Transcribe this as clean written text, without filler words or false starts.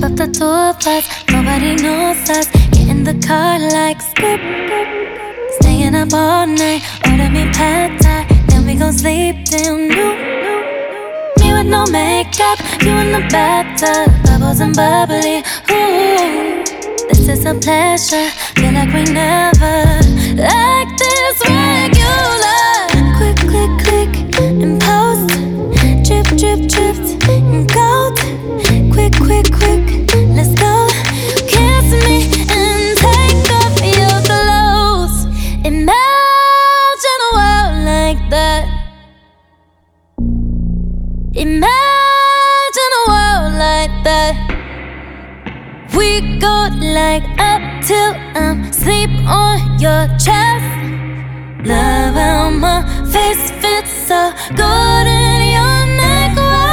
up the two of us, nobody knows us. Get in the car like skip. Staying up all night, order me pad thai, then we gon' sleep till noon. Me with no makeup, you in the bathtub, bubbles and bubbly. Ooh, this is a pleasure, feel like we never like this regular. Quick, click, click, and post. Drip, drip, dripped, and gold. Quick, quick, quick, let's go. Kiss me and take off your clothes. Imagine a world like that. Imagine a world like that. We go like up till I'm sleep on your chest. Love how my face fits so good.